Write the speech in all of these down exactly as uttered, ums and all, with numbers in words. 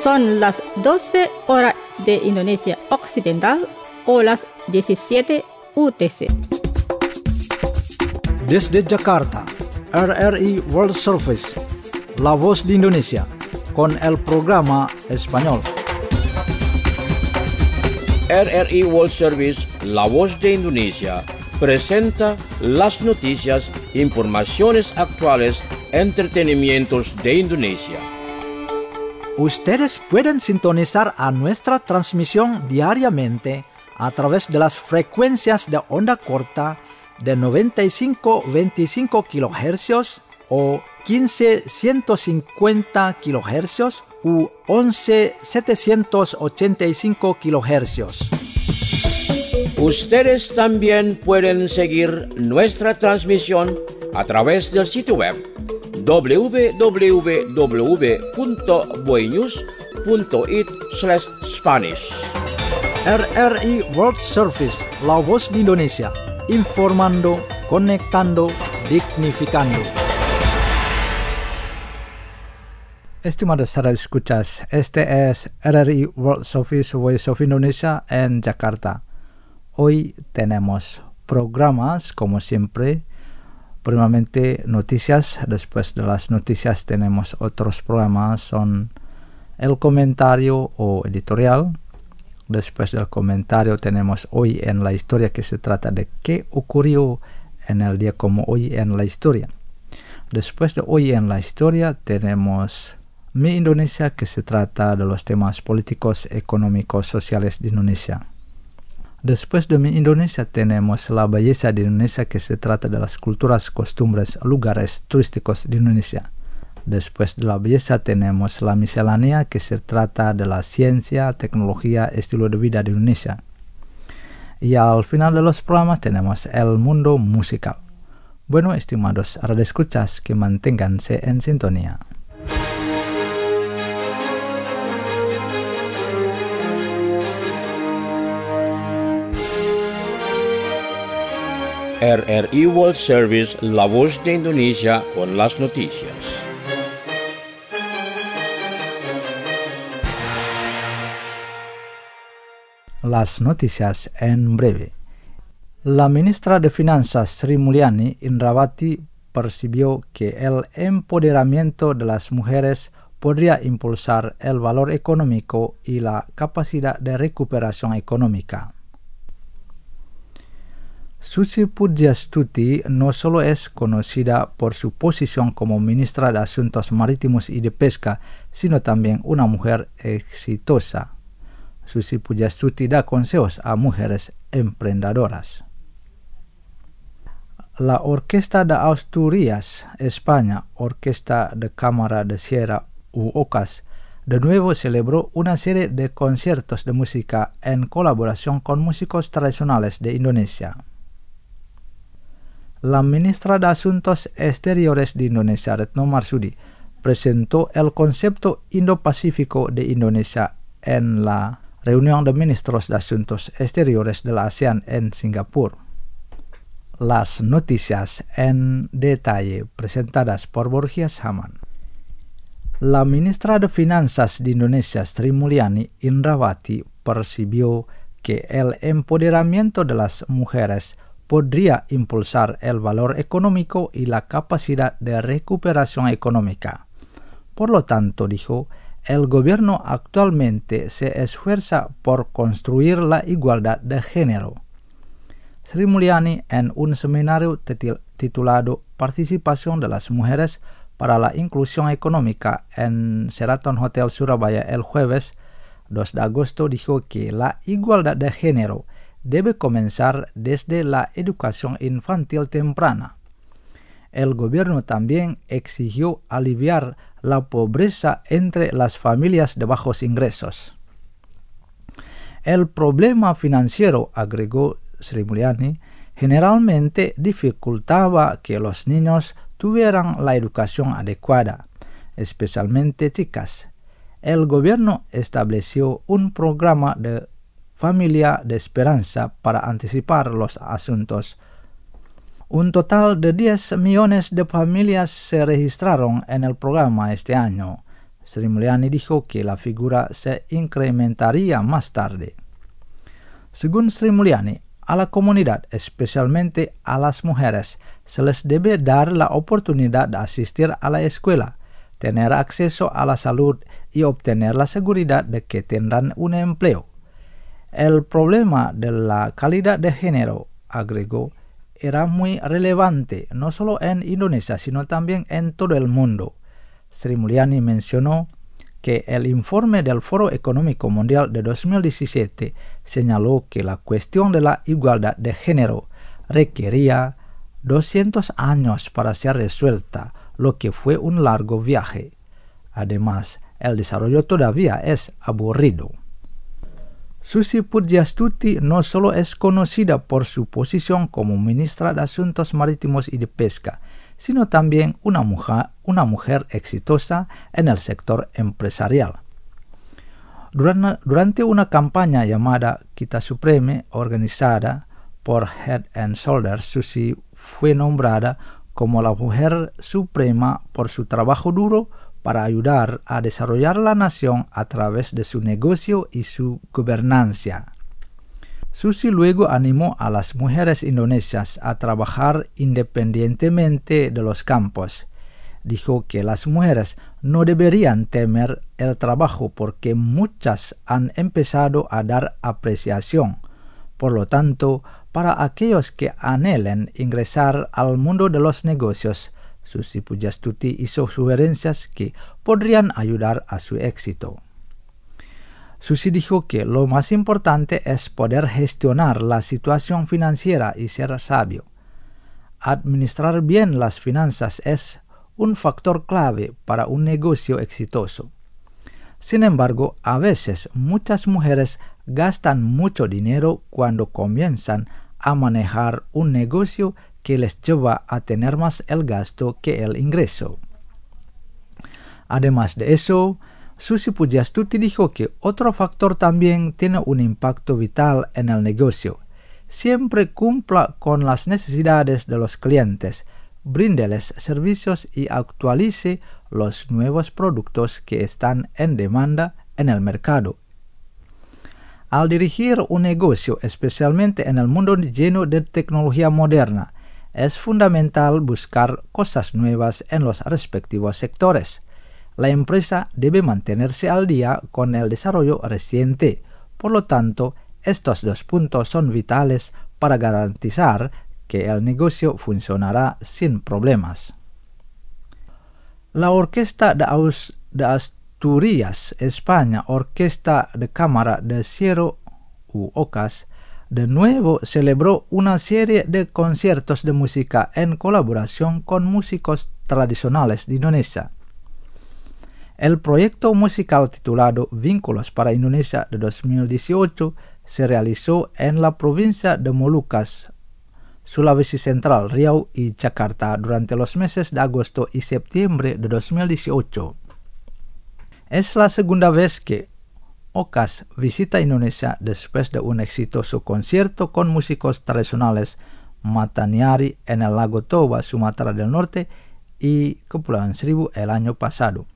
Son las doce horas de Indonesia Occidental o las diecisiete U T C. Desde Jakarta, R R I World Service, La Voz de Indonesia, con el programa español. R R I World Service, La Voz de Indonesia, presenta las noticias, informaciones actuales, entretenimientos de Indonesia. Ustedes pueden sintonizar a nuestra transmisión diariamente a través de las frecuencias de onda corta de noventa y cinco punto veinticinco kilohercios o quince punto ciento cincuenta kilohercios u once punto setecientos ochenta y cinco kilohercios. Ustedes también pueden seguir nuestra transmisión a través del sitio web doble u doble u doble u punto boenews punto it slash Spanish. R R I World Service, La Voz de Indonesia, informando, conectando, dignificando. Estimados radioescuchas, este es R R I World Service Voice of Indonesia en Jakarta. Hoy tenemos programas, como siempre. Primeramente noticias, después de las noticias tenemos otros programas, son el comentario o editorial. Después del comentario tenemos Hoy en la Historia, que se trata de qué ocurrió en el día como hoy en la historia. Después de Hoy en la Historia tenemos Mi Indonesia, que se trata de los temas políticos, económicos, sociales de Indonesia. Después de Mi Indonesia tenemos La Belleza de Indonesia, que se trata de las culturas, costumbres, lugares turísticos de Indonesia. Después de La Belleza tenemos La Miscelánea, que se trata de la ciencia, tecnología, estilo de vida de Indonesia. Y al final de los programas tenemos El Mundo Musical. Bueno, estimados radioescuchas, que manténganse en sintonía. R R I World Service, La Voz de Indonesia, con las noticias. Las noticias en breve. La ministra de Finanzas Sri Mulyani Indrawati percibió que el empoderamiento de las mujeres podría impulsar el valor económico y la capacidad de recuperación económica. Susi Pujastuti no solo es conocida por su posición como ministra de Asuntos Marítimos y de Pesca, sino también una mujer exitosa. Susi Pujastuti da consejos a mujeres emprendedoras. La Orquesta de Asturias, España, Orquesta de Cámara de Sierra u OCAS, de nuevo celebró una serie de conciertos de música en colaboración con músicos tradicionales de Indonesia. La ministra de Asuntos Exteriores de Indonesia, Retno Marsudi, presentó el concepto Indo-Pacífico de Indonesia en la reunión de ministros de Asuntos Exteriores de la ASEAN en Singapur. Las noticias en detalle presentadas por Borgias Haman. La ministra de Finanzas de Indonesia, Sri Mulyani Indrawati, percibió que el empoderamiento de las mujeres podría impulsar el valor económico y la capacidad de recuperación económica. Por lo tanto, dijo, el gobierno actualmente se esfuerza por construir la igualdad de género. Sri Mulyani, en un seminario titulado Participación de las Mujeres para la Inclusión Económica en Sheraton Hotel Surabaya el jueves dos de agosto, dijo que la igualdad de género debe comenzar desde la educación infantil temprana. El gobierno también exigió aliviar la pobreza entre las familias de bajos ingresos. El problema financiero, agregó Sri Mulyani, generalmente dificultaba que los niños tuvieran la educación adecuada, especialmente chicas. El gobierno estableció un programa de Familia de Esperanza para anticipar los asuntos. Un total de diez millones de familias se registraron en el programa este año, Sri Mulyani dijo que la figura se incrementaría más tarde. Según Sri Mulyani, a la comunidad, especialmente a las mujeres, se les debe dar la oportunidad de asistir a la escuela, tener acceso a la salud y obtener la seguridad de que tendrán un empleo. El problema de la calidad de género, agregó, era muy relevante no solo en Indonesia, sino también en todo el mundo. Sri Mulyani mencionó que el informe del Foro Económico Mundial de dos mil diecisiete señaló que la cuestión de la igualdad de género requería doscientos años para ser resuelta, lo que fue un largo viaje. Además, el desarrollo todavía es aburrido. Susi Pujastuti no solo es conocida por su posición como ministra de Asuntos Marítimos y de Pesca, sino también una mujer, una mujer exitosa en el sector empresarial. Durante, durante una campaña llamada Kita Supreme, organizada por Head and Shoulders, Susi fue nombrada como la mujer suprema por su trabajo duro para ayudar a desarrollar la nación a través de su negocio y su gobernanza. Susi luego animó a las mujeres indonesias a trabajar independientemente de los campos. Dijo que las mujeres no deberían temer el trabajo porque muchas han empezado a dar apreciación. Por lo tanto, para aquellos que anhelen ingresar al mundo de los negocios, Susi Pujastuti hizo sugerencias que podrían ayudar a su éxito. Susi dijo que lo más importante es poder gestionar la situación financiera y ser sabio. Administrar bien las finanzas es un factor clave para un negocio exitoso. Sin embargo, a veces muchas mujeres gastan mucho dinero cuando comienzan a manejar un negocio que les lleva a tener más el gasto que el ingreso. Además de eso, Susi Pujastuti dijo que otro factor también tiene un impacto vital en el negocio. Siempre cumpla con las necesidades de los clientes, bríndeles servicios y actualice los nuevos productos que están en demanda en el mercado. Al dirigir un negocio, especialmente en el mundo lleno de tecnología moderna, es fundamental buscar cosas nuevas en los respectivos sectores. La empresa debe mantenerse al día con el desarrollo reciente. Por lo tanto, estos dos puntos son vitales para garantizar que el negocio funcionará sin problemas. La Orquesta de, Aus- de Asturias, España, Orquesta de Cámara de Ciero u OCAS, de nuevo celebró una serie de conciertos de música en colaboración con músicos tradicionales de Indonesia. El proyecto musical titulado Vínculos para Indonesia de dos mil dieciocho se realizó en la provincia de Molucas, Sulawesi Central, Riau y Jakarta durante los meses de agosto y septiembre de dos mil dieciocho. Es la segunda vez que OCAS visita Indonesia después de un exitoso concierto con músicos tradicionales Mataniari en el lago Toba, Sumatra del Norte y Kepulauan Seribu el año pasado.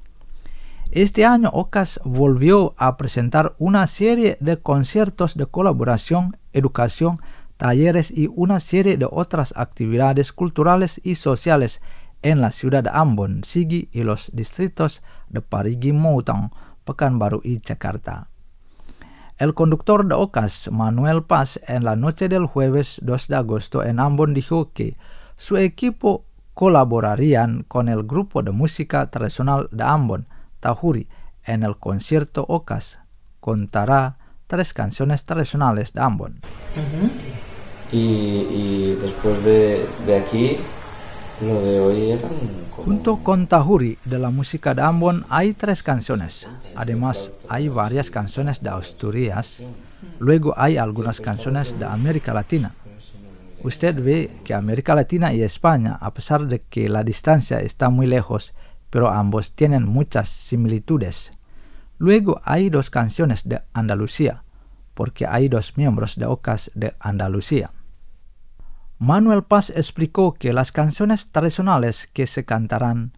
Este año OCAS volvió a presentar una serie de conciertos de colaboración, educación, talleres y una serie de otras actividades culturales y sociales en la ciudad de Ambon, Sigi y los distritos de Parigi Motong, Pekanbaru y Jakarta. El conductor de OCAS, Manuel Paz, en la noche del jueves dos de agosto en Ambon dijo que su equipo colaborarían con el grupo de música tradicional de Ambon, Tahuri, en el concierto OCAS. Contará tres canciones tradicionales de Ambon. Uh-huh. y, y después de, de aquí, lo de hoy eran como... Junto con Tahuri de la música de Ambon hay tres canciones. Además, hay varias canciones de Asturias. Luego hay algunas canciones de América Latina. Usted ve que América Latina y España, a pesar de que la distancia está muy lejos, pero ambos tienen muchas similitudes. Luego hay dos canciones de Andalucía, porque hay dos miembros de OCAS de Andalucía. Manuel Paz explicó que las canciones tradicionales que se cantarán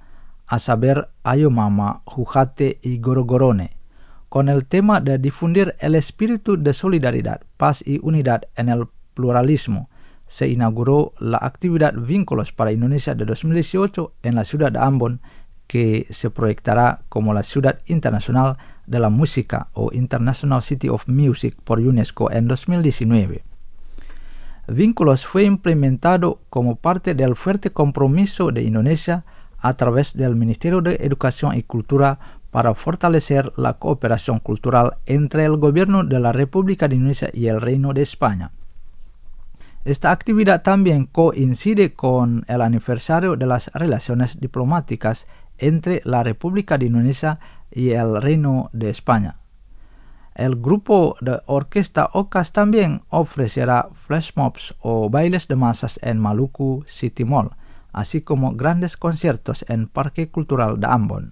a saber Ayo Mama, Jujate y Gorogorone, con el tema de difundir el espíritu de solidaridad, paz y unidad en el pluralismo. Se inauguró la actividad Vínculos para Indonesia de dos mil dieciocho en la ciudad de Ambon, que se proyectará como la ciudad internacional de la música o International City of Music por UNESCO en dos mil diecinueve. Vínculos fue implementado como parte del fuerte compromiso de Indonesia a través del Ministerio de Educación y Cultura para fortalecer la cooperación cultural entre el gobierno de la República de Indonesia y el Reino de España. Esta actividad también coincide con el aniversario de las relaciones diplomáticas entre la República de Indonesia y el Reino de España. El grupo de orquesta Ocas también ofrecerá flash mobs o bailes de masas en Maluku City Mall, así como grandes conciertos en Parque Cultural de Ambon.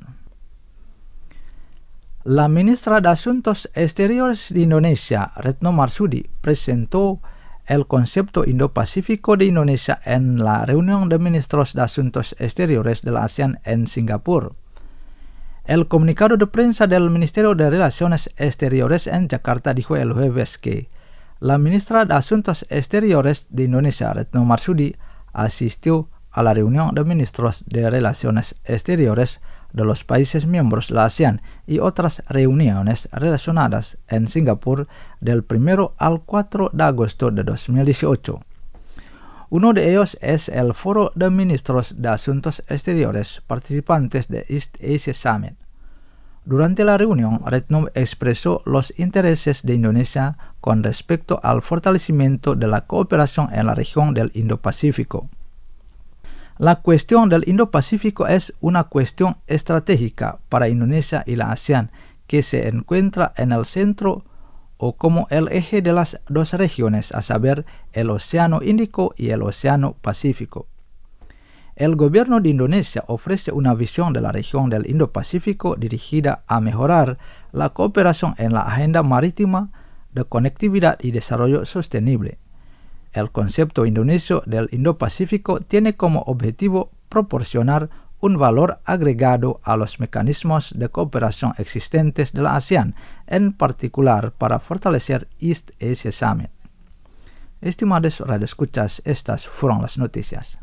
La ministra de Asuntos Exteriores de Indonesia, Retno Marsudi, presentó el concepto Indo-Pacífico de Indonesia en la reunión de ministros de Asuntos Exteriores de la ASEAN en Singapur. El comunicado de prensa del Ministerio de Relaciones Exteriores en Jakarta dijo el jueves que la ministra de Asuntos Exteriores de Indonesia, Retno Marsudi, asistió a la reunión de ministros de Relaciones Exteriores de los países miembros de la ASEAN y otras reuniones relacionadas en Singapur del primero al cuatro de agosto de dos mil dieciocho. Uno de ellos es el Foro de Ministros de Asuntos Exteriores participantes de East Asia Summit. Durante la reunión, Retno expresó los intereses de Indonesia con respecto al fortalecimiento de la cooperación en la región del Indo-Pacífico. La cuestión del Indo-Pacífico es una cuestión estratégica para Indonesia y la ASEAN que se encuentra en el centro o como el eje de las dos regiones, a saber, el Océano Índico y el Océano Pacífico. El gobierno de Indonesia ofrece una visión de la región del Indo-Pacífico dirigida a mejorar la cooperación en la agenda marítima de conectividad y desarrollo sostenible. El concepto indonesio del Indo-Pacífico tiene como objetivo proporcionar un valor agregado a los mecanismos de cooperación existentes de la ASEAN, en particular para fortalecer East Asia Summit. Estimados radioescuchas, estas fueron las noticias.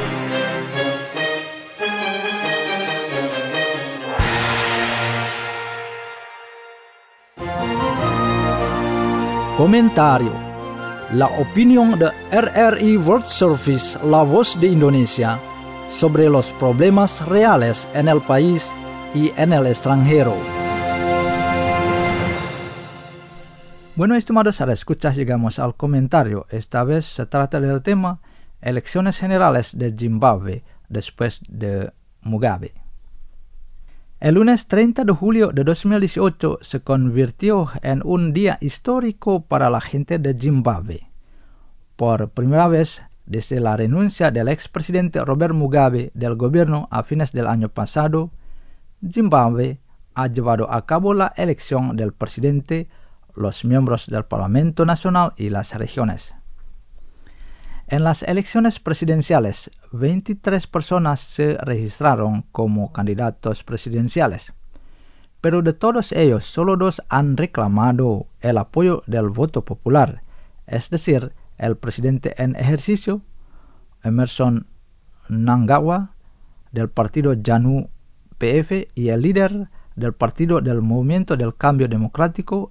Comentario. La opinión de R R I World Service, la voz de Indonesia, sobre los problemas reales en el país y en el extranjero. Bueno, estimados escuchas, llegamos al comentario. Esta vez se trata del tema Elecciones Generales de Zimbabue después de Mugabe. El lunes treinta de julio de dos mil dieciocho se convirtió en un día histórico para la gente de Zimbabue. Por primera vez desde la renuncia del expresidente Robert Mugabe del gobierno a fines del año pasado, Zimbabue ha llevado a cabo la elección del presidente, los miembros del Parlamento Nacional y las regiones. En las elecciones presidenciales, veintitrés personas se registraron como candidatos presidenciales, pero de todos ellos solo dos han reclamado el apoyo del voto popular, es decir, el presidente en ejercicio, Emmerson Mnangagwa, del partido JANU P F, y el líder del partido del Movimiento del Cambio Democrático,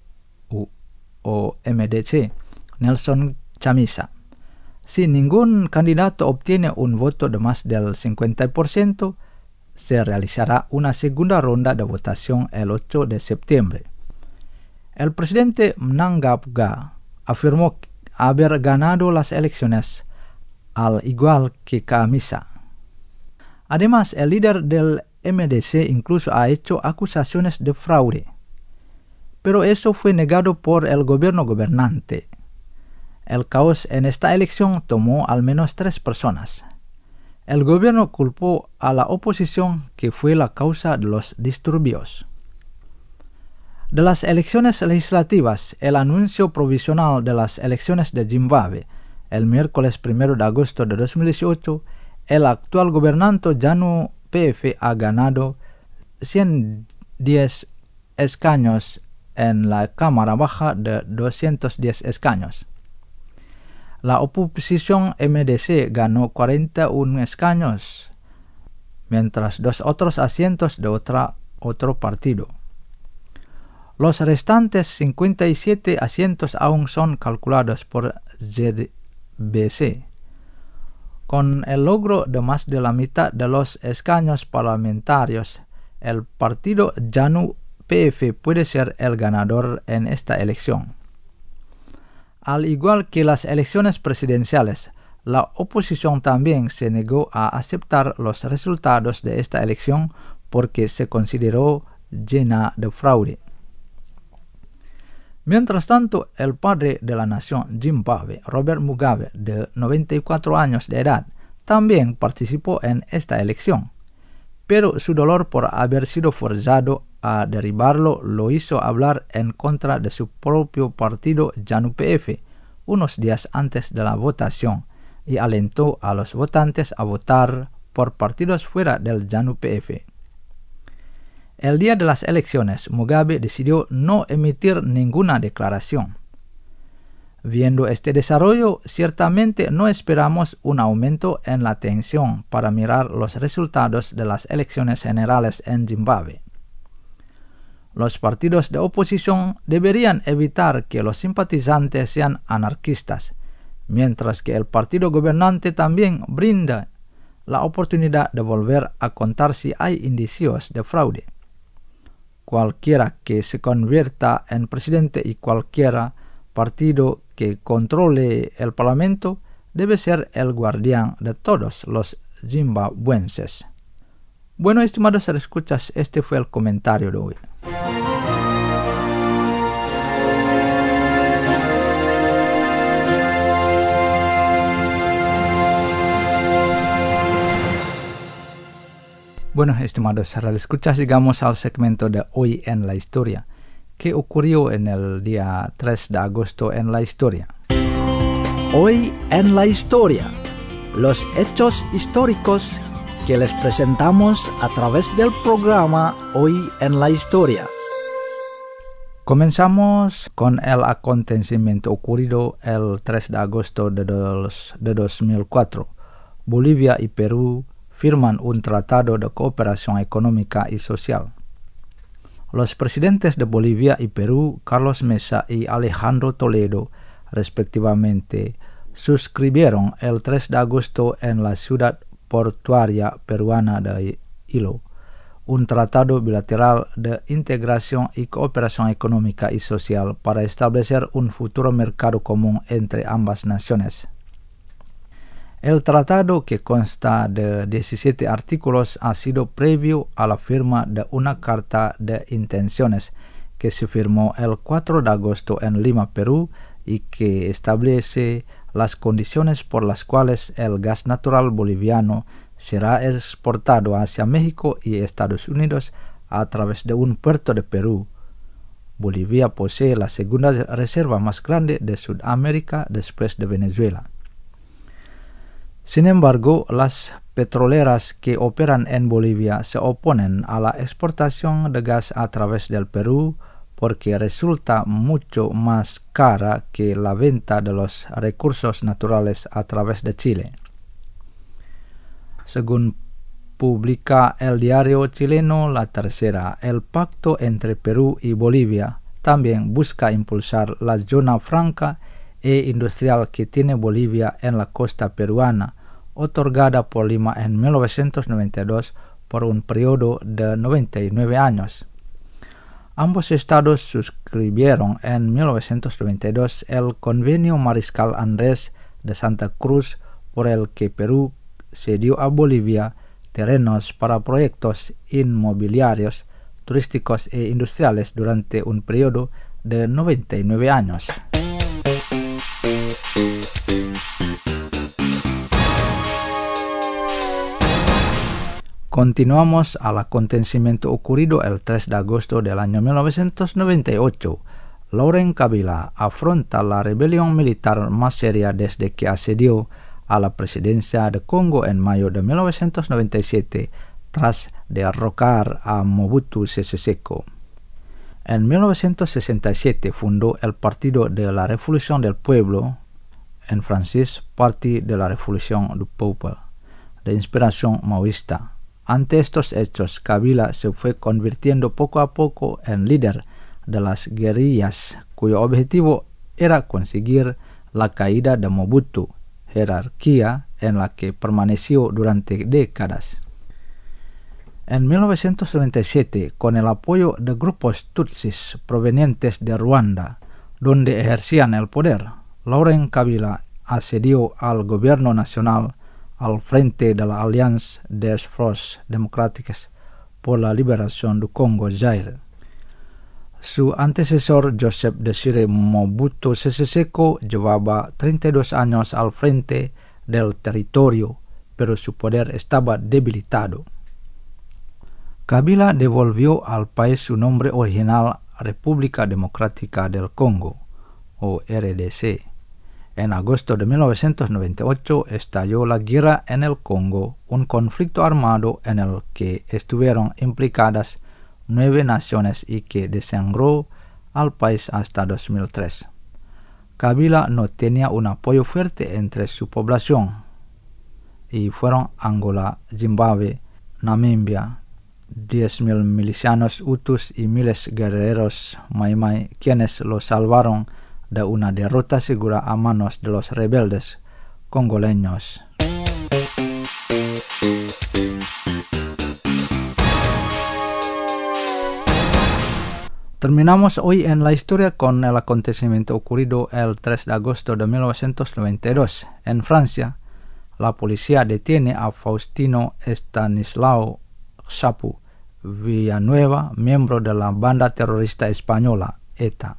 o M D C, Nelson Chamisa. Si ningún candidato obtiene un voto de más del cincuenta por ciento, se realizará una segunda ronda de votación el ocho de septiembre. El presidente Mnangagwa afirmó haber ganado las elecciones, al igual que Chamisa. Además, el líder del M D C incluso ha hecho acusaciones de fraude, pero eso fue negado por el gobierno gobernante. El caos en esta elección tomó al menos tres personas. El gobierno culpó a la oposición, que fue la causa de los disturbios. De las elecciones legislativas, el anuncio provisional de las elecciones de Zimbabue, el miércoles primero de agosto de dos mil dieciocho, el actual gobernante JANU P F ha ganado ciento diez escaños en la Cámara Baja de doscientos diez escaños. La oposición M D C ganó cuarenta y uno escaños, mientras dos otros asientos de otra, otro partido. Los restantes cincuenta y siete asientos aún son calculados por Z B C. Con el logro de más de la mitad de los escaños parlamentarios, el partido JANU P F puede ser el ganador en esta elección. Al igual que las elecciones presidenciales, la oposición también se negó a aceptar los resultados de esta elección porque se consideró llena de fraude. Mientras tanto, el padre de la nación Zimbabue, Robert Mugabe, de noventa y cuatro años de edad, también participó en esta elección, pero su dolor por haber sido forzado a derribarlo lo hizo hablar en contra de su propio partido JANU P F unos días antes de la votación y alentó a los votantes a votar por partidos fuera del JANU P F. El día de las elecciones, Mugabe decidió no emitir ninguna declaración. Viendo este desarrollo, ciertamente no esperamos un aumento en la tensión para mirar los resultados de las elecciones generales en Zimbabue. Los partidos de oposición deberían evitar que los simpatizantes sean anarquistas, mientras que el partido gobernante también brinda la oportunidad de volver a contar si hay indicios de fraude. Cualquiera que se convierta en presidente y cualquier partido que controle el parlamento debe ser el guardián de todos los zimbabuenses. Bueno, estimados escuchas, este fue el comentario de hoy. Bueno, estimados escuchas, llegamos al segmento de Hoy en la Historia. ¿Qué ocurrió en el día tres de agosto en la historia? Hoy en la Historia. Los hechos históricos que les presentamos a través del programa Hoy en la Historia. Comenzamos con el acontecimiento ocurrido el tres de agosto de, dos, de dos mil cuatro. Bolivia y Perú firman un tratado de cooperación económica y social. Los presidentes de Bolivia y Perú, Carlos Mesa y Alejandro Toledo, respectivamente, suscribieron el tres de agosto en la ciudad portuaria peruana de Ilo un tratado bilateral de integración y cooperación económica y social para establecer un futuro mercado común entre ambas naciones. El tratado, que consta de diecisiete artículos, ha sido previo a la firma de una carta de intenciones que se firmó el cuatro de agosto en Lima, Perú, y que establece las condiciones por las cuales el gas natural boliviano será exportado hacia México y Estados Unidos a través de un puerto de Perú. Bolivia posee la segunda reserva más grande de Sudamérica después de Venezuela. Sin embargo, las petroleras que operan en Bolivia se oponen a la exportación de gas a través del Perú porque resulta mucho más cara que la venta de los recursos naturales a través de Chile. Según publica el diario chileno La Tercera, el pacto entre Perú y Bolivia también busca impulsar la zona franca e industrial que tiene Bolivia en la costa peruana, otorgada por Lima en mil novecientos noventa y dos por un periodo de noventa y nueve años. Ambos estados suscribieron en mil novecientos noventa y dos el Convenio Mariscal Andrés de Santa Cruz, por el que Perú cedió a Bolivia terrenos para proyectos inmobiliarios, turísticos e industriales durante un periodo de noventa y nueve años. Continuamos al acontecimiento ocurrido el tres de agosto del año mil novecientos noventa y ocho. Laurent Kabila afronta la rebelión militar más seria desde que asedió a la presidencia de Congo en mayo de mil novecientos noventa y siete tras derrocar a Mobutu Sese Seko. En mil novecientos sesenta y siete fundó el Partido de la Revolución del Pueblo, en francés Parti de la Révolution du Peuple, de inspiración maoísta. Ante estos hechos, Kabila se fue convirtiendo poco a poco en líder de las guerrillas, cuyo objetivo era conseguir la caída de Mobutu, jerarquía en la que permaneció durante décadas. En mil novecientos noventa y siete, con el apoyo de grupos tutsis provenientes de Ruanda, donde ejercían el poder, Laurent Kabila accedió al gobierno nacional al frente de la Alliance des Forces Démocratiques por la Liberación du Congo Zaire. Su antecesor Joseph Désiré Mobutu Sese Seko llevaba treinta y dos años al frente del territorio, pero su poder estaba debilitado. Kabila devolvió al país su nombre original República Democrática del Congo, o R D C. En agosto de mil novecientos noventa y ocho estalló la guerra en el Congo, un conflicto armado en el que estuvieron implicadas nueve naciones y que desangró al país hasta dos mil tres. Kabila no tenía un apoyo fuerte entre su población, y fueron Angola, Zimbabue, Namibia, diez mil milicianos hutus y miles guerreros Mai-Mai quienes lo salvaron de una derrota segura a manos de los rebeldes congoleños. Terminamos hoy en la historia con el acontecimiento ocurrido el tres de agosto de mil novecientos noventa y dos. En Francia, la policía detiene a Faustino Estanislao Chapu Villanueva, miembro de la banda terrorista española ETA.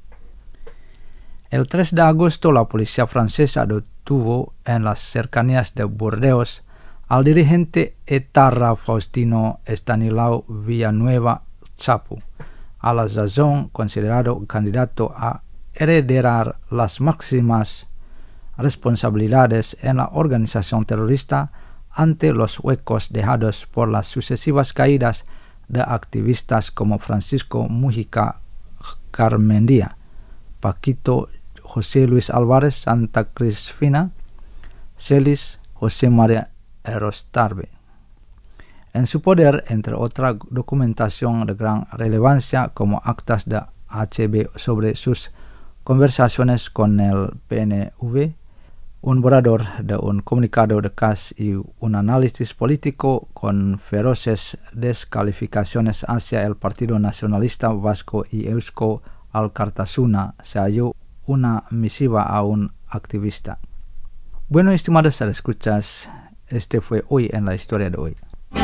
El tres de agosto, la policía francesa detuvo en las cercanías de Burdeos al dirigente etarra Faustino Estanislao Villanueva Chapu, a la sazón considerado candidato a heredar las máximas responsabilidades en la organización terrorista ante los huecos dejados por las sucesivas caídas de activistas como Francisco Mujica Garmendia, Paquito José Luis Álvarez Santa Crisfina, Celis José María Erostarbe. En su poder, entre otra documentación de gran relevancia como actas de H B sobre sus conversaciones con el P N V, un borrador de un comunicado de C A S y un análisis político con feroces descalificaciones hacia el Partido Nacionalista Vasco y Eusko Alkartasuna, se halló una misiva a un activista. Bueno, estimados escuchas, este fue hoy en la historia de hoy.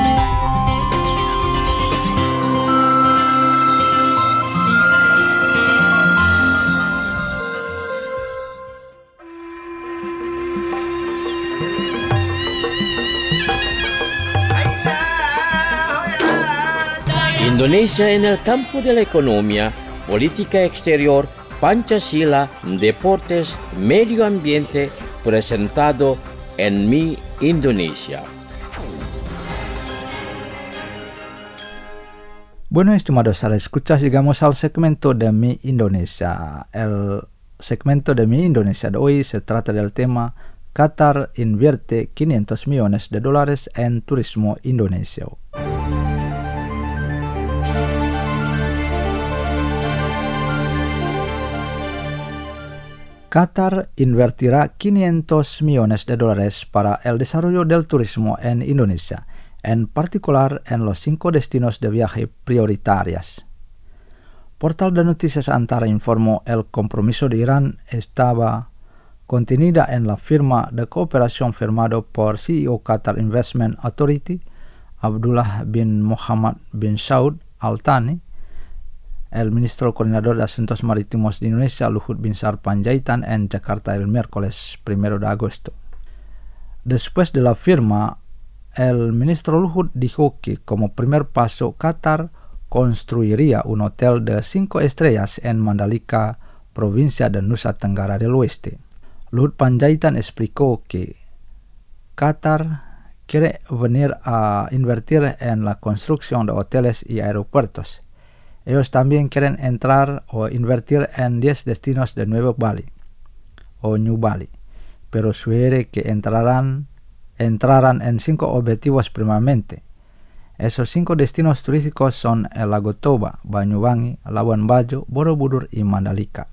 Indonesia en el campo de la economía, política exterior, Pancasila, deportes, medio ambiente, presentado en Mi Indonesia. Bueno, estimados escuchas, llegamos al segmento de Mi Indonesia. El segmento de Mi Indonesia de hoy se trata del tema Qatar invierte quinientos millones de dólares en turismo Indonesia. Qatar invertirá quinientos millones de dólares para el desarrollo del turismo en Indonesia, en particular en los cinco destinos de viaje prioritarios. Portal de Noticias Antara informó el compromiso de Irán estaba contenida en la firma de cooperación firmado por C E O Qatar Investment Authority, Abdullah bin Mohammed bin Saud Al Thani, el ministro coordinador de Asuntos Marítimos de Indonesia, Luhut Binsar Panjaitan, en Jakarta el miércoles primero de agosto. Después de la firma, el ministro Luhut dijo que como primer paso Qatar construiría un hotel de cinco estrellas en Mandalika, provincia de Nusa Tenggara del Oeste. Luhut Panjaitan explicó que Qatar quiere venir a invertir en la construcción de hoteles y aeropuertos. Ellos también quieren entrar o invertir en diez destinos de Nuevo Bali o New Bali, pero sugiere que entrarán, entrarán en cinco objetivos primeramente. Esos cinco destinos turísticos son el Lago Toba, Banyuwangi, Labuan Bajo, Borobudur y Mandalika.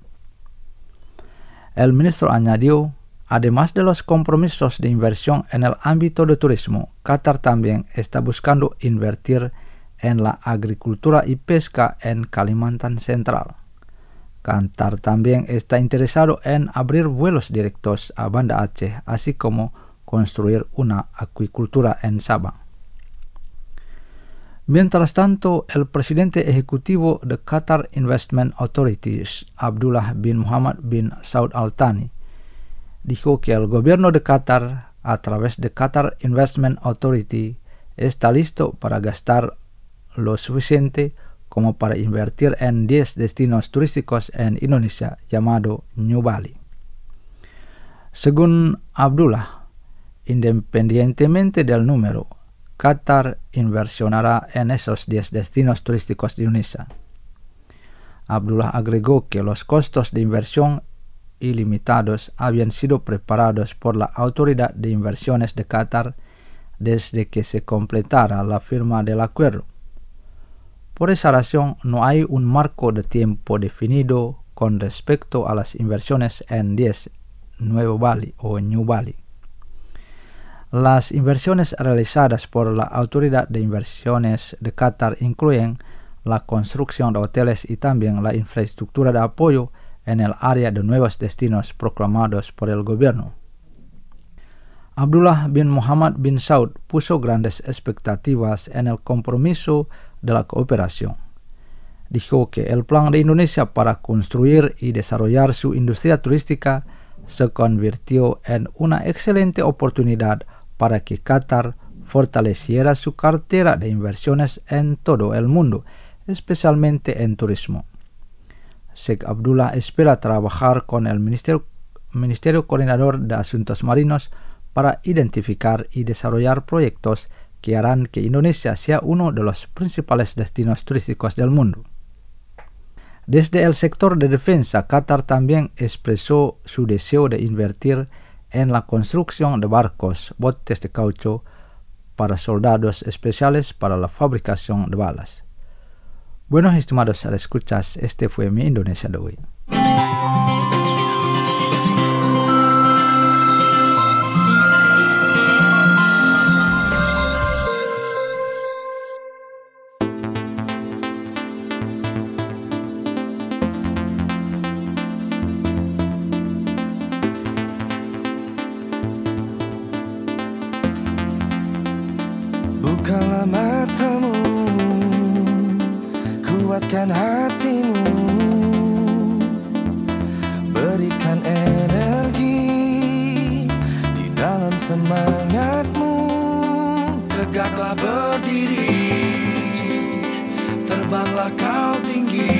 El ministro añadió, además de los compromisos de inversión en el ámbito de turismo, Qatar también está buscando invertir en la agricultura y pesca en Kalimantan Central. Qatar también está interesado en abrir vuelos directos a Banda Aceh, así como construir una acuicultura en Sabah. Mientras tanto, el presidente ejecutivo de Qatar Investment Authority, Abdullah bin Muhammad bin Saud Al Thani, dijo que el gobierno de Qatar, a través de Qatar Investment Authority, está listo para gastar lo suficiente como para invertir en diez destinos turísticos en Indonesia llamado New Bali. Según Abdullah, independientemente del número, Qatar inversionará en esos diez destinos turísticos de Indonesia. Abdullah agregó que los costos de inversión ilimitados habían sido preparados por la Autoridad de Inversiones de Qatar desde que se completara la firma del acuerdo. Por esa razón, no hay un marco de tiempo definido con respecto a las inversiones en diez Nuevo Bali o New Bali. Las inversiones realizadas por la Autoridad de Inversiones de Qatar incluyen la construcción de hoteles y también la infraestructura de apoyo en el área de nuevos destinos proclamados por el gobierno. Abdullah bin Muhammad bin Saud puso grandes expectativas en el compromiso de la cooperación. Dijo que el plan de Indonesia para construir y desarrollar su industria turística se convirtió en una excelente oportunidad para que Qatar fortaleciera su cartera de inversiones en todo el mundo, especialmente en turismo. Sheikh Abdullah espera trabajar con el Ministerio, Ministerio Coordinador de Asuntos Marinos para identificar y desarrollar proyectos que harán que Indonesia sea uno de los principales destinos turísticos del mundo. Desde el sector de defensa, Qatar también expresó su deseo de invertir en la construcción de barcos, botes de caucho para soldados especiales para la fabricación de balas. Bueno, estimados escuchas, este fue mi Indonesia de hoy. Bukalah matamu, kuatkan hatimu, berikan energi di dalam semangatmu. Tegaklah berdiri, terbanglah kau tinggi.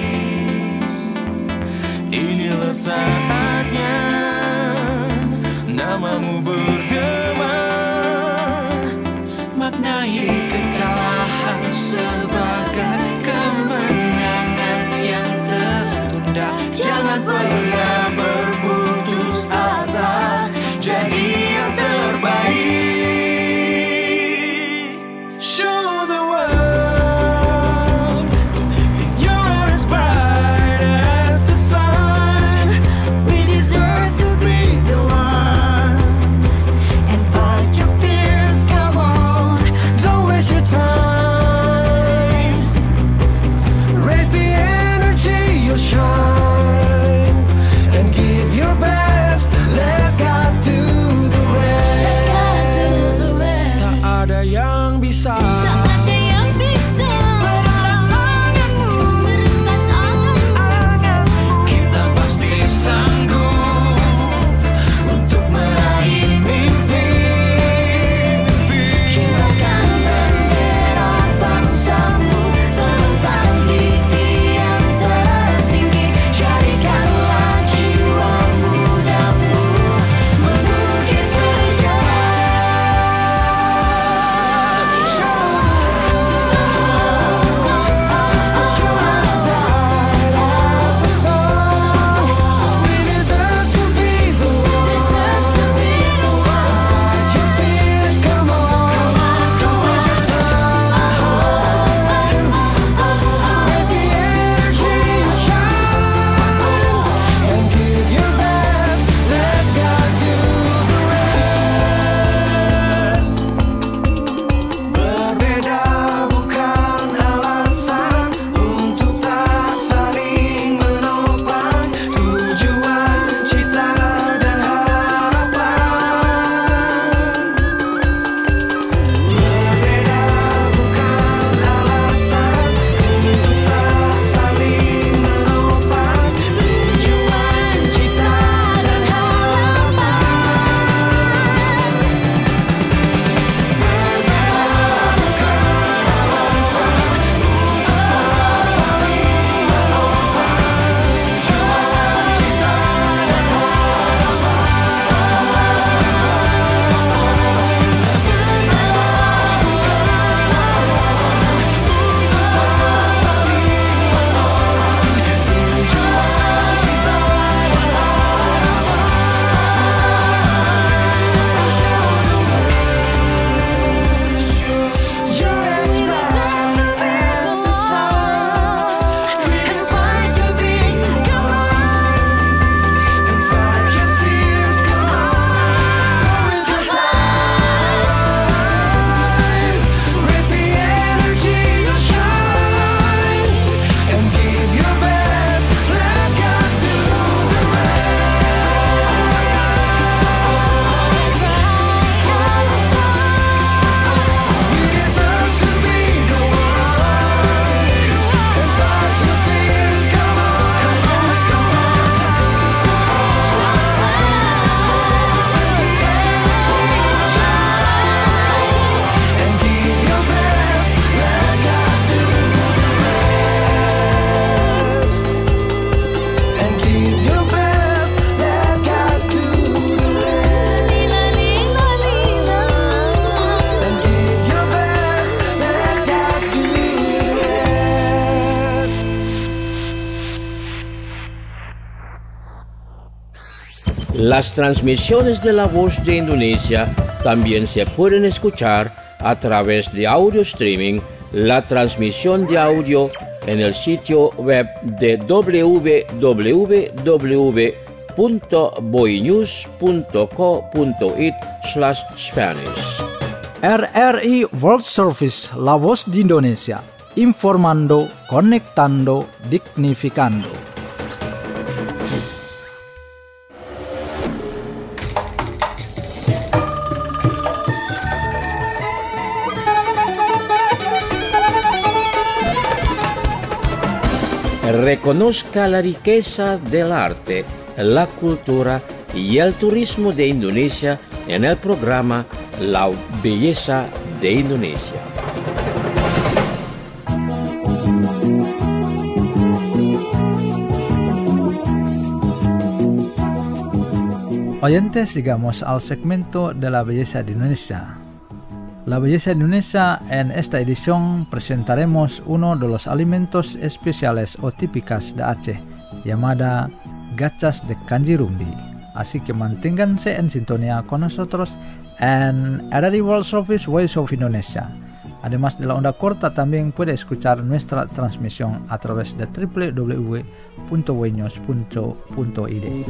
Inilah saatnya namamu bergema. Maknai kekalahan sebagai kemenangan yang tertunda. Jangan pernah berputus asa, jadi yang terbaik. Show the world you're as bright as the sun. We deserve to be the one and fight your fears. Come on, don't waste your time. Raise the energy, you'll shine. Las transmisiones de La Voz de Indonesia también se pueden escuchar a través de audio streaming, la transmisión de audio en el sitio web de w w w punto boinews punto co punto it slash Spanish. R R I World Service, La Voz de Indonesia, informando, conectando, dignificando. Reconozca la riqueza del arte, la cultura y el turismo de Indonesia en el programa La Belleza de Indonesia. Oyentes, llegamos al segmento de la belleza de Indonesia. La belleza de Indonesia, en esta edición presentaremos uno de los alimentos especiales o típicos de Aceh, llamada gachas de Kanji Rumbi. Así que manténganse en sintonía con nosotros en R R I World Service Voice of Indonesia. Además de la onda corta, también puede escuchar nuestra transmisión a través de w w w punto boinews punto i d.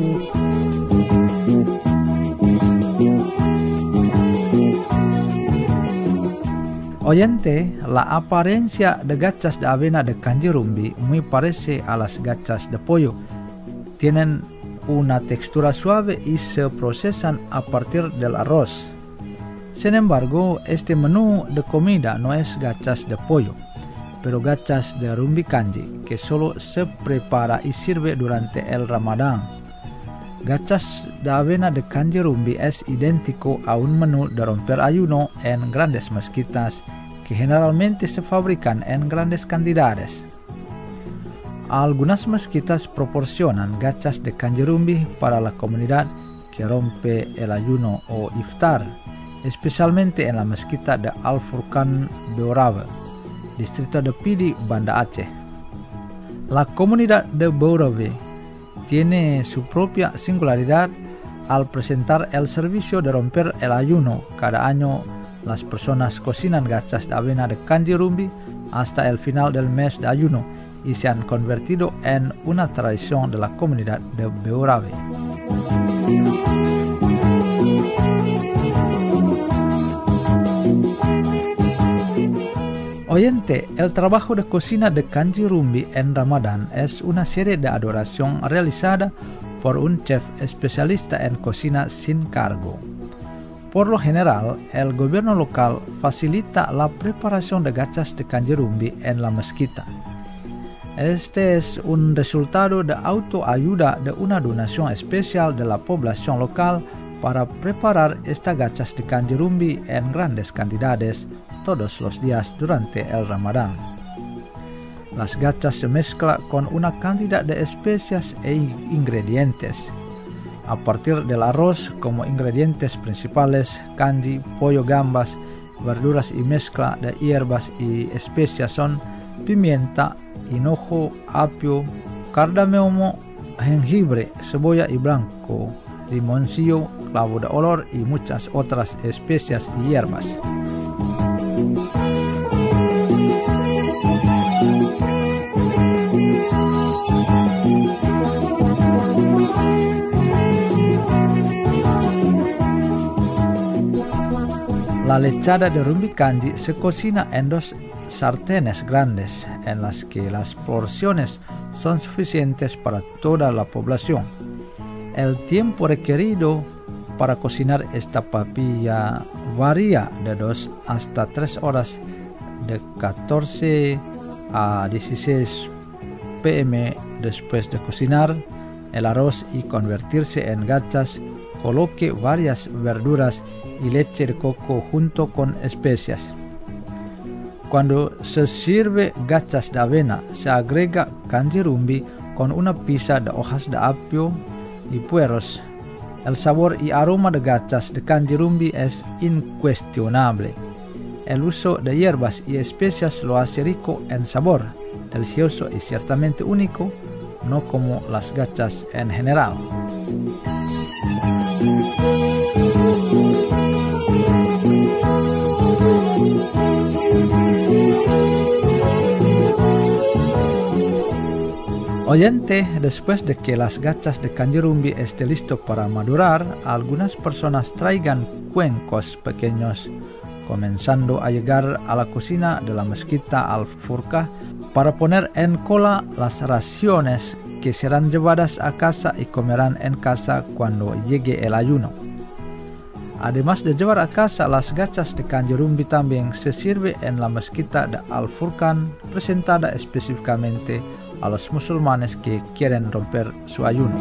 Oyente, la apariencia de gachas de avena de Kanji Rumbi muy parece a las gachas de pollo. Tienen una textura suave y se procesan a partir del arroz. Sin embargo, este menú de comida no es gachas de pollo, pero gachas de rumbi kanji, que solo se prepara y sirve durante el Ramadán. Gachas de avena de Kanji Rumbi es idéntico a un menú de romper ayuno en grandes mezquitas que generalmente se fabrican en grandes cantidades. Algunas mezquitas proporcionan gachas de Kanji Rumbi para la comunidad que rompe el ayuno o iftar, especialmente en la mezquita de Al Furqan Beorawe, distrito de Pidi, Banda Aceh. La comunidad de Beorawe tiene su propia singularidad al presentar el servicio de romper el ayuno. Cada año las personas cocinan gachas de avena de Kanji Rumbi hasta el final del mes de ayuno y se han convertido en una tradición de la comunidad de Beorawe. Oyente, el trabajo de cocina de Kanji Rumbi en Ramadán es una serie de adoración realizada por un chef especialista en cocina sin cargo. Por lo general, el gobierno local facilita la preparación de gachas de Kanji Rumbi en la mezquita. Este es un resultado de autoayuda de una donación especial de la población local para preparar estas gachas de Kanji Rumbi en grandes cantidades todos los días durante el Ramadán. Las gachas se mezclan con una cantidad de especias e ingredientes. A partir del arroz como ingredientes principales, kanji, pollo, gambas, verduras y mezcla de hierbas y especias son pimienta, hinojo, apio, cardamomo, jengibre, cebolla y blanco, limoncillo, clavo de olor y muchas otras especias y hierbas. La lechada de rumbi kanji se cocina en dos sartenes grandes en las que las porciones son suficientes para toda la población. El tiempo requerido para cocinar esta papilla varía de dos hasta tres horas, de catorce a dieciséis p m después de cocinar el arroz y convertirse en gachas. Coloque varias verduras y leche de coco junto con especias. Cuando se sirve gachas de avena, se agrega Kanji Rumbi con una pizca de hojas de apio y pueros. El sabor y aroma de gachas de Kanji Rumbi es incuestionable. El uso de hierbas y especias lo hace rico en sabor, delicioso y ciertamente único, no como las gachas en general. Oyente, después de que las gachas de Kanjurumbi esté listo para madurar, algunas personas traigan cuencos pequeños, comenzando a llegar a la cocina de la mezquita Al-Furqah para poner en cola las raciones que serán llevadas a casa y comerán en casa cuando llegue el ayuno. Además de llevar a casa las gachas de Kanjurumbi, también se sirve en la mezquita de Al-Furqah, presentada específicamente a los musulmanes que quieren romper su ayuno.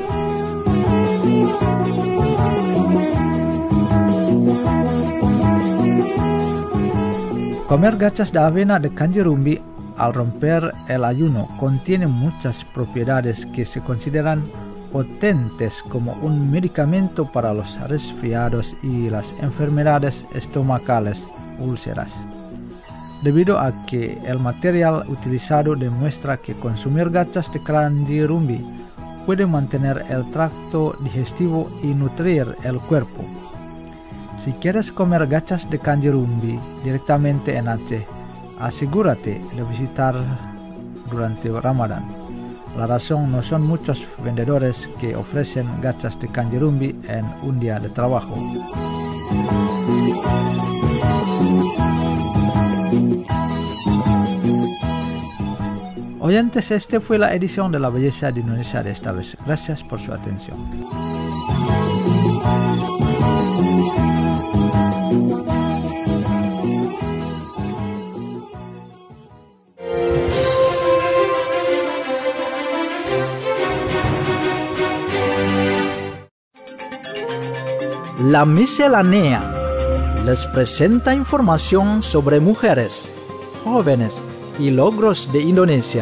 Comer gachas de avena de Kanjurumbi al romper el ayuno contiene muchas propiedades que se consideran potentes como un medicamento para los resfriados y las enfermedades estomacales, úlceras, debido a que el material utilizado demuestra que consumir gachas de Kanjurumbi puede mantener el tracto digestivo y nutrir el cuerpo. Si quieres comer gachas de Kanjurumbi directamente en Aceh, asegúrate de visitar durante Ramadán. La razón no son muchos vendedores que ofrecen gachas de Kanjurumbi en un día de trabajo. Oyentes, esta fue la edición de La Belleza de Indonesia de esta vez. Gracias por su atención. La Miscelánea les presenta información sobre mujeres, jóvenes y logros de Indonesia.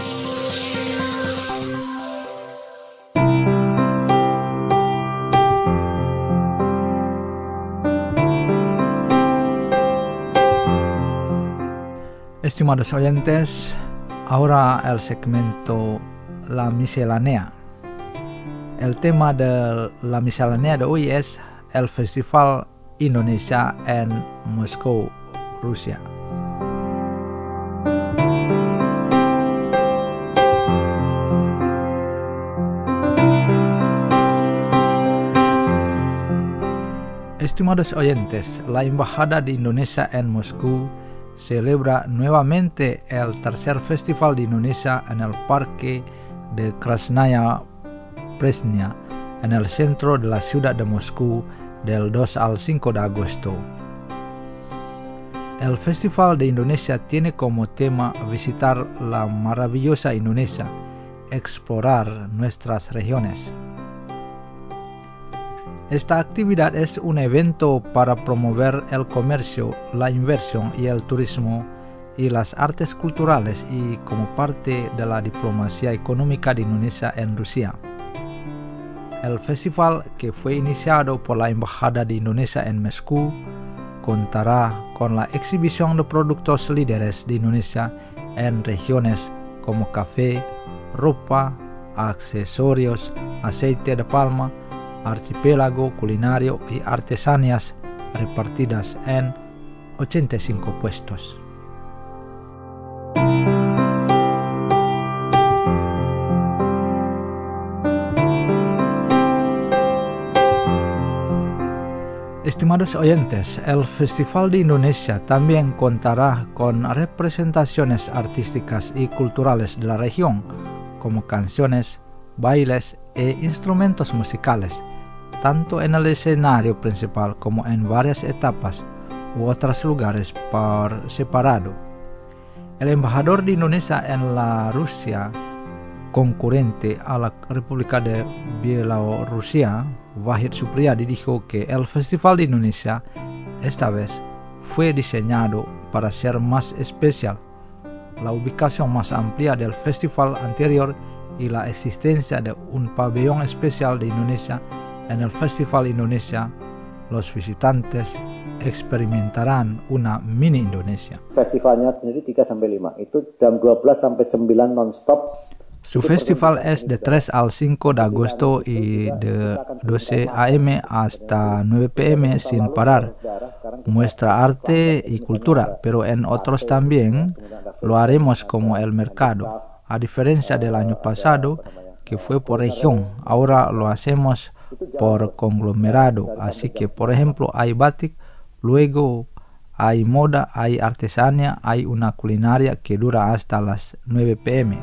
Estimados oyentes, ahora el segmento La Miscelánea. El tema de La Miscelánea de hoy es el Festival Indonesia en Moscow, Rusia. Estimados oyentes, la Embajada de Indonesia en Moscú celebra nuevamente el tercer Festival de Indonesia en el Parque de Krasnaya Presnya, en el centro de la ciudad de Moscú, del dos al cinco de agosto. El Festival de Indonesia tiene como tema visitar la maravillosa Indonesia, explorar nuestras regiones. Esta actividad es un evento para promover el comercio, la inversión y el turismo y las artes culturales, y como parte de la diplomacia económica de Indonesia en Rusia. El festival, que fue iniciado por la Embajada de Indonesia en Moscú, contará con la exhibición de productos líderes de Indonesia en regiones como café, ropa, accesorios, aceite de palma, archipiélago culinario y artesanías, repartidas en ochenta y cinco puestos. Estimados oyentes, el Festival de Indonesia también contará con representaciones artísticas y culturales de la región, como canciones, bailes e instrumentos musicales, tanto en el escenario principal como en varias etapas u otros lugares por separado. El embajador de Indonesia en la Rusia, concurrente a la República de Bielorrusia, Wahid Supriyadi, dijo que el Festival de Indonesia esta vez fue diseñado para ser más especial. La ubicación más amplia del festival anterior y la existencia de un pabellón especial de Indonesia en el Festival Indonesia, los visitantes eksperimentarán una mini Indonesia. Festivalnya sendiri tiga sampai lima, itu jam dua belas sampai sembilan non-stop Su festival es de tres al cinco de agosto y de doce a eme hasta nueve pe eme sin parar. Muestra arte y cultura, pero en otros también lo haremos como el mercado. A diferencia del año pasado, que fue por región, ahora lo hacemos por conglomerado. Así que, por ejemplo, hay batik, luego hay moda, hay artesanía, hay una culinaria que dura hasta las nueve pe eme.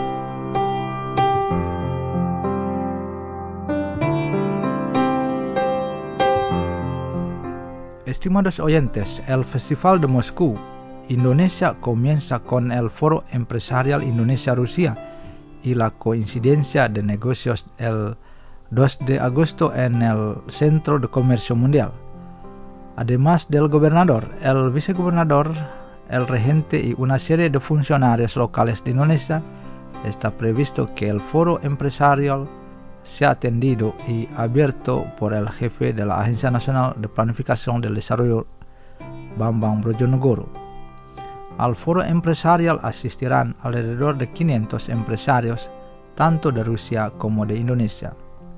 Estimados oyentes, el Festival de Moscú, Indonesia comienza con el Foro Empresarial Indonesia-Rusia y la coincidencia de negocios el dos de agosto en el Centro de Comercio Mundial. Además del gobernador, el vicegobernador, el regente y una serie de funcionarios locales de Indonesia, está previsto que el Foro Empresarial sea atendido y abierto por el jefe de la Agencia Nacional de Planificación del Desarrollo, Bambang Brojonegoro. Al foro empresarial asistirán alrededor de quinientos empresarios, tanto de Rusia como de Indonesia.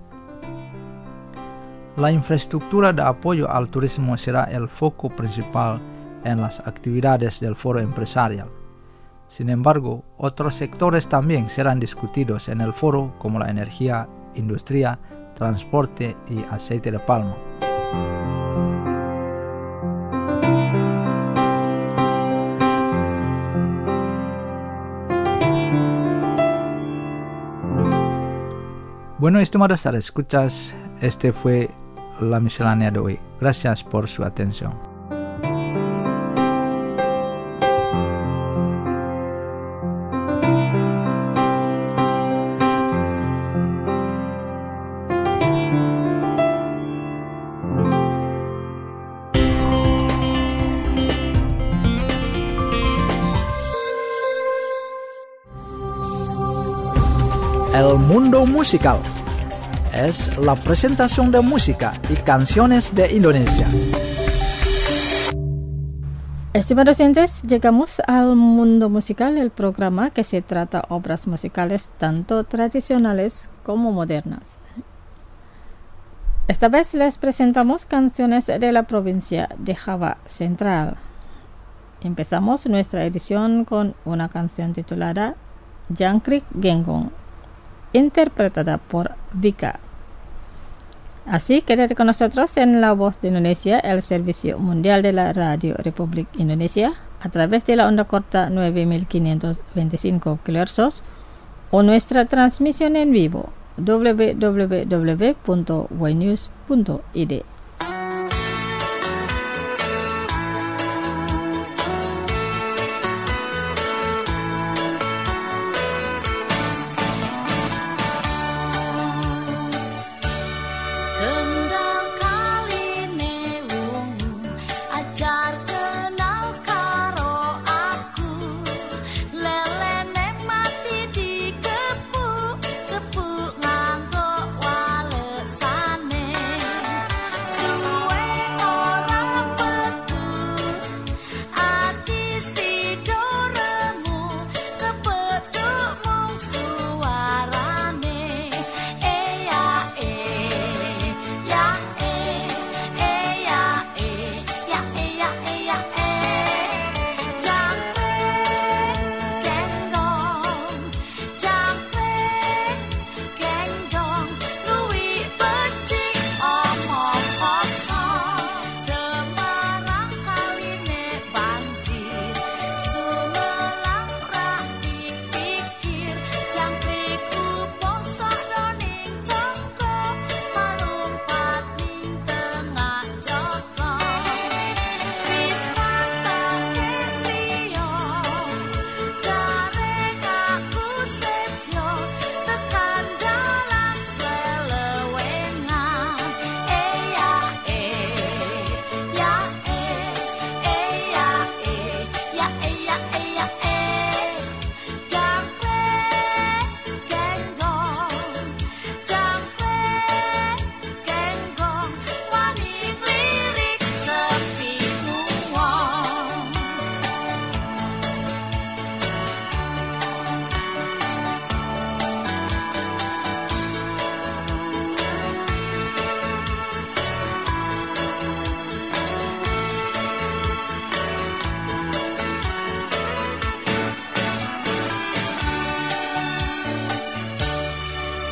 La infraestructura de apoyo al turismo será el foco principal en las actividades del foro empresarial. Sin embargo, otros sectores también serán discutidos en el foro, como la energía, industria, transporte y aceite de palma. Bueno, estimados escuchas, este fue la miscelánea de hoy. Gracias por su atención. El mundo musical es la presentación de música y canciones de Indonesia. Estimados oyentes, llegamos al mundo musical, el programa que se trata obras musicales tanto tradicionales como modernas. Esta vez les presentamos canciones de la provincia de Java Central. Empezamos nuestra edición con una canción titulada Jangkrik Genggong, interpretada por Vika. Así, quédate con nosotros en La Voz de Indonesia, el servicio mundial de la Radio Republik Indonesia, a través de la onda corta nueve mil quinientos veinticinco kilohercios o nuestra transmisión en vivo doble u doble u doble u punto wainews punto i d.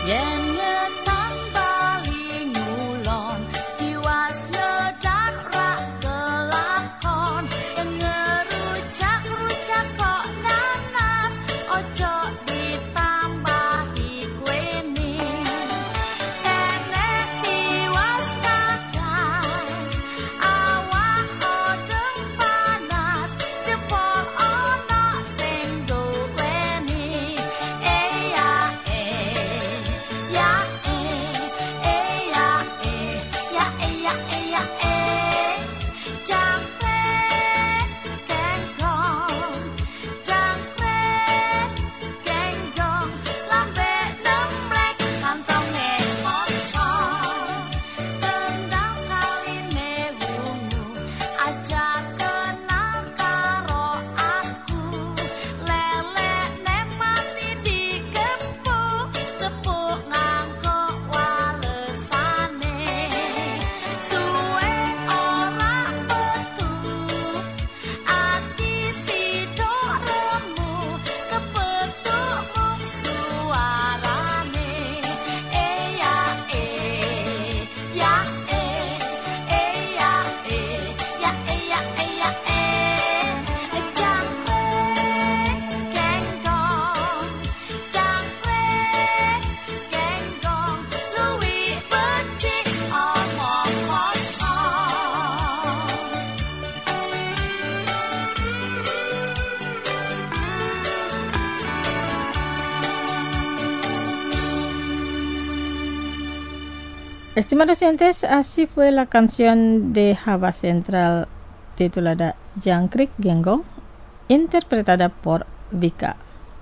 Estimados oyentes, así fue la canción de Java Central titulada Jangkrik Genggong, interpretada por Vika.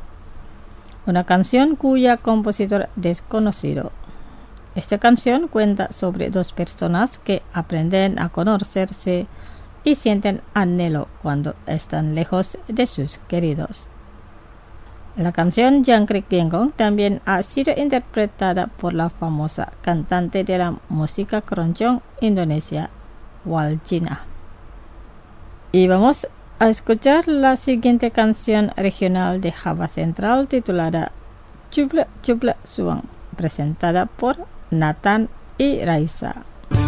Una canción cuya compositor desconocido. Esta canción cuenta sobre dos personas que aprenden a conocerse y sienten anhelo cuando están lejos de sus queridos. La canción Jangkrik Genggong también ha sido interpretada por la famosa cantante de la música keroncong Indonesia, Waljina. Y vamos a escuchar la siguiente canción regional de Java Central titulada Cublek Cublek Suang, presentada por Nathan y Raisa.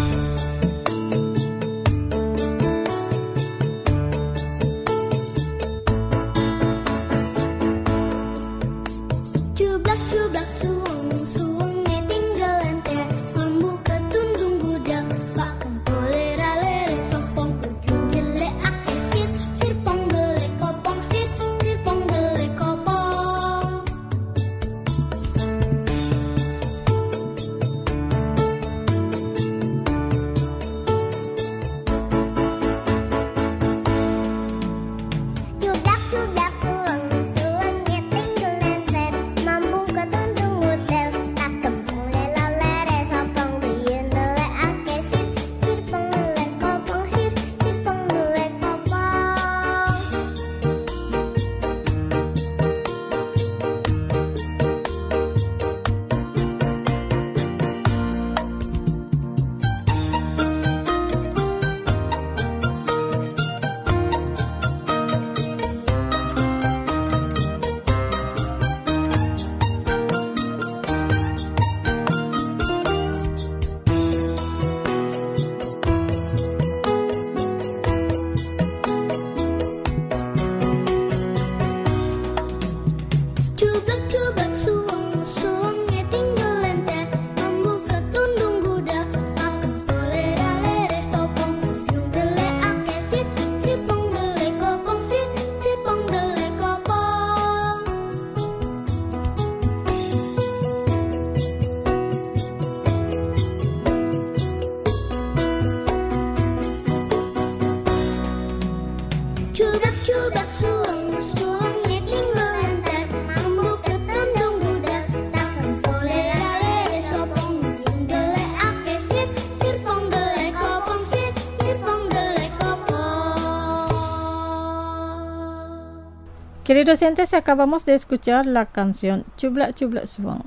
Queridos oyentes, acabamos de escuchar la canción Cublek Cublek Suang.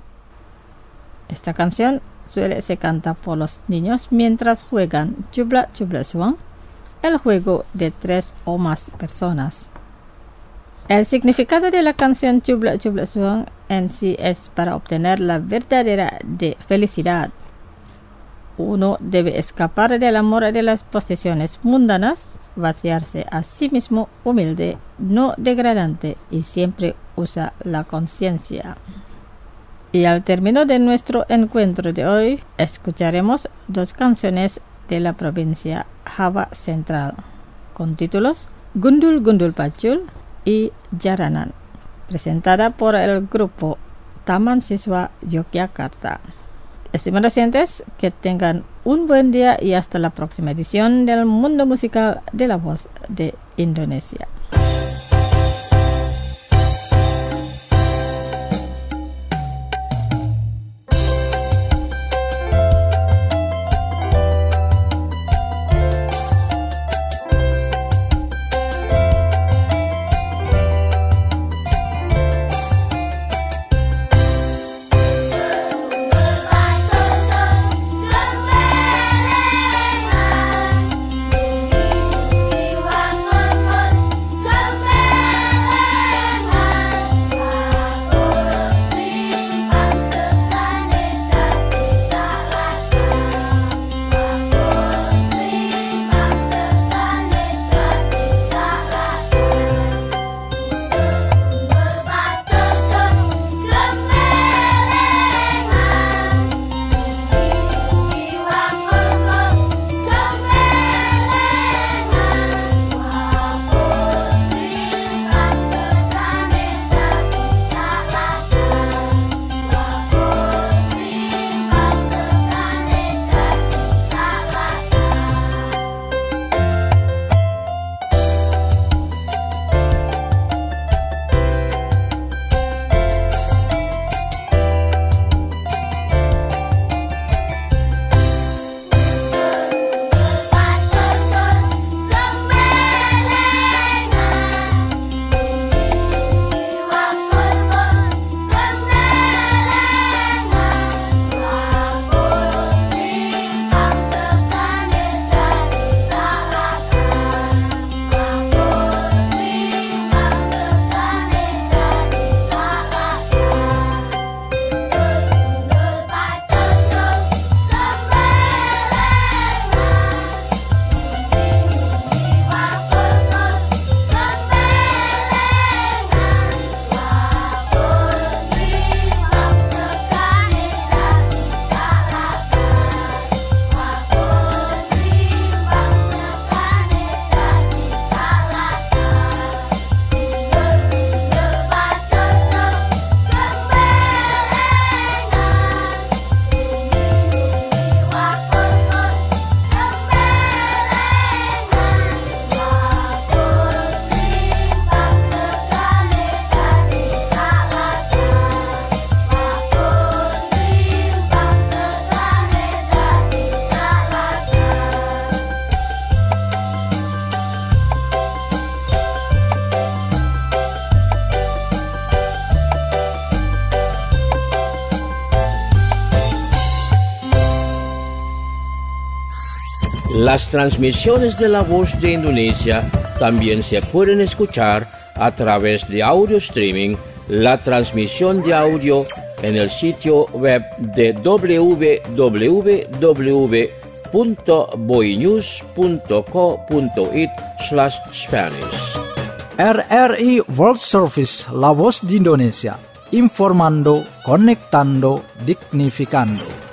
Esta canción suele se canta por los niños mientras juegan Cublek Cublek Suang, el juego de tres o más personas. El significado de la canción Chubla Chubla Suang en sí es para obtener la verdadera de felicidad. Uno debe escapar del amor de las posesiones mundanas, vaciarse a sí mismo humilde, no degradante, y siempre usa la conciencia. Y al término de nuestro encuentro de hoy, escucharemos dos canciones de la provincia Java Central, con títulos Gundul Gundul Pacul y Jaranan, presentada por el grupo Taman Siswa Yogyakarta. Estimados oyentes, que tengan un buen día y hasta la próxima edición del Mundo Musical de la Voz de Indonesia. Las transmisiones de La Voz de Indonesia también se pueden escuchar a través de audio streaming, la transmisión de audio en el sitio web de doble u doble u doble u punto boinews punto co punto it slash Spanish. R R I World Service La Voz de Indonesia, informando, conectando, dignificando.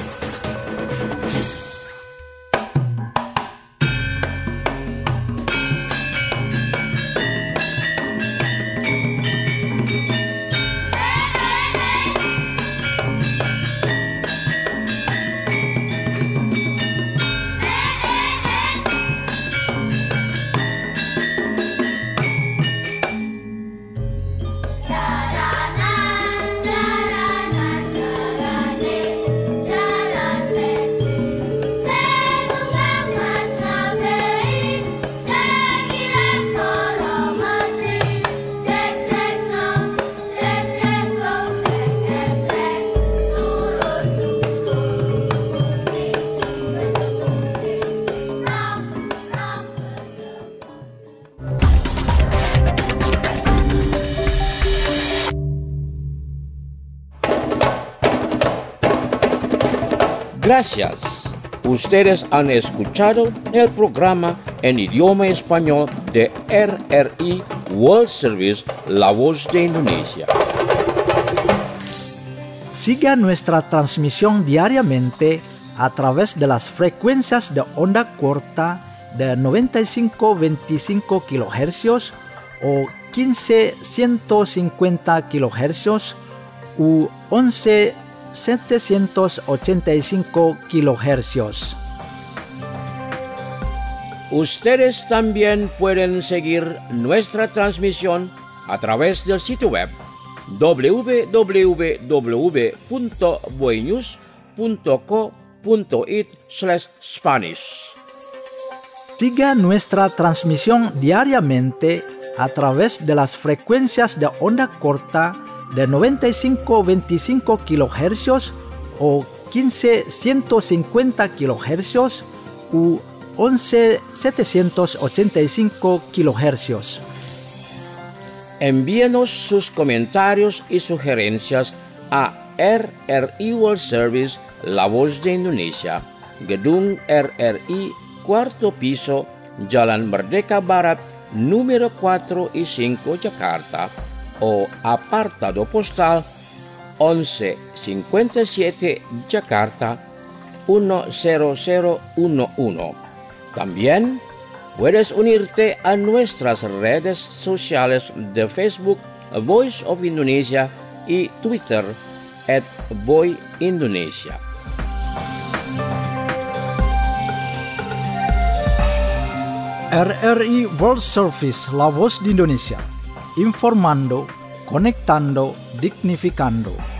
Gracias. Ustedes han escuchado el programa en idioma español de R R I World Service, La Voz de Indonesia. Siga nuestra transmisión diariamente a través de las frecuencias de onda corta de noventa y cinco punto veinticinco kilohercios o quince punto ciento cincuenta kilohercios u once punto setecientos ochenta y cinco kilohercios. Ustedes también pueden seguir nuestra transmisión a través del sitio web doble u doble u doble u punto boenews punto co punto it slash Spanish. Siga nuestra transmisión diariamente a través de las frecuencias de onda corta de noventa y cinco punto veinticinco kilohercios o quince punto ciento cincuenta kilohercios u once punto setecientos ochenta y cinco kilohercios. Envíenos sus comentarios y sugerencias a R R I World Service, La Voz de Indonesia, Gedung R R I, cuarto piso, Jalan Merdeka Barat, número cuatro y cinco, Jakarta, o apartado postal once cincuenta y siete Jakarta uno cero cero uno uno. También puedes unirte a nuestras redes sociales de Facebook Voice of Indonesia y Twitter at Voy Indonesia. R R I World Service, La Voz de Indonesia, informando, conectando, dignificando.